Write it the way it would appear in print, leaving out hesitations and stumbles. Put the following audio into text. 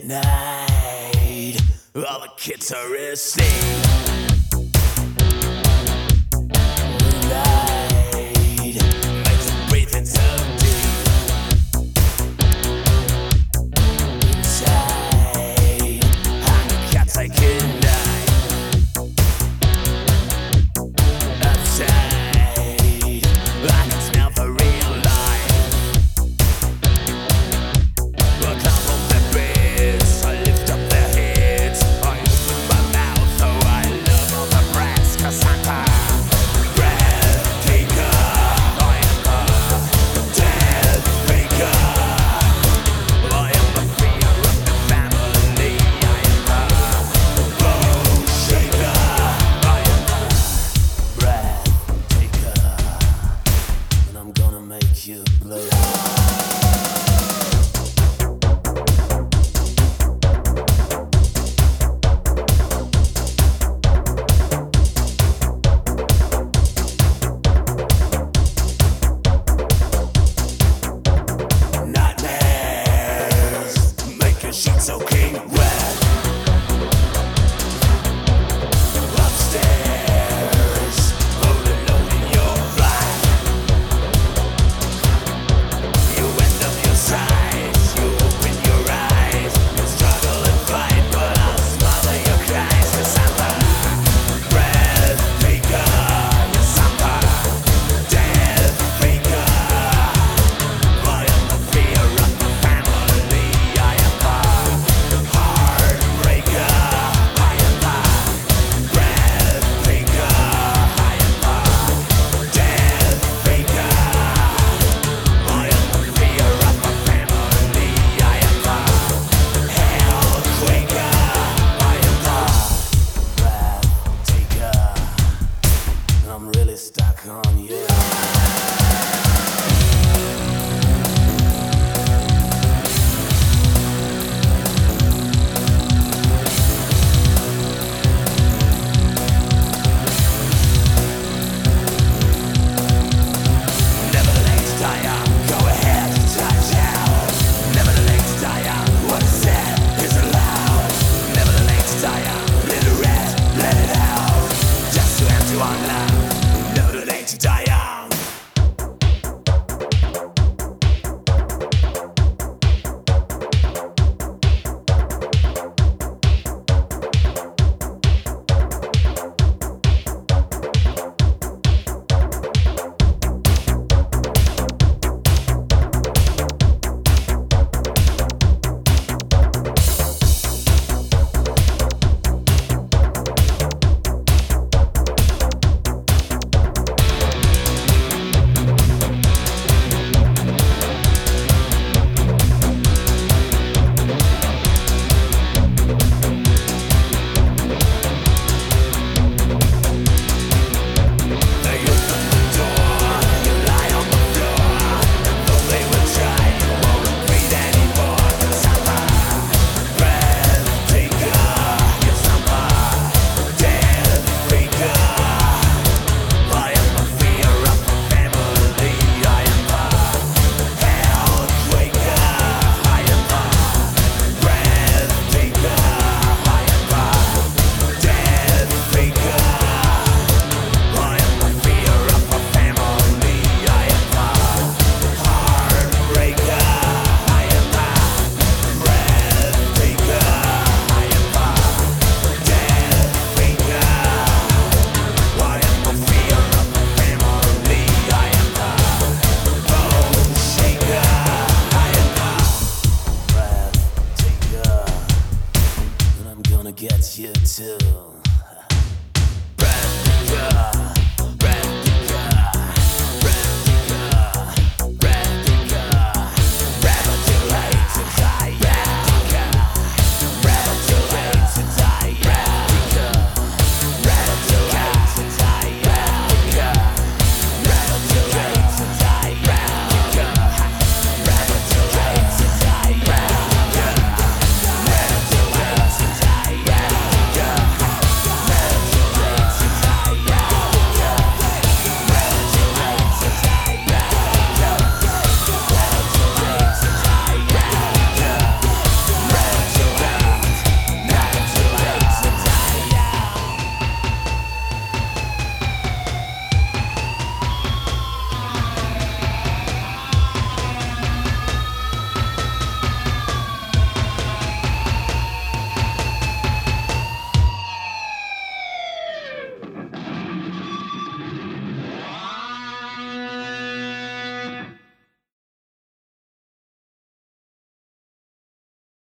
midnight, all the kids are asleep. Moonlight makes me breathing so deep. Inside, I'm the cats I can die. Outside, I can smell the real life. Look up on the bridge, I lift up their heads. I open my mouth, oh I love all the brass, 'cause I'm a breath taker. I am a death maker. I am the fear of the family. I am a bone shaker. I am a breath taker, and I'm gonna make you bleed. Sheets soaking wet. Upstairs, all alone in your flat. You end up your sides, you open your eyes. You struggle and fight, but I'll smother your cries. 'Cause I'm a breath maker. Yes, I'm a death maker. I am the fear of the family. I am heartbreaker. I am a breath maker. I am a death maker. I am the fear of the family. I am a hell quaker. I am the breath taker, and I'm really stuck on you. Never the legs die young, go ahead, touch out. Never the legs die young, what is said is allowed. Never the legs die young, let it rest, let it out. Just to empty one love, never the legs die young. Get you too.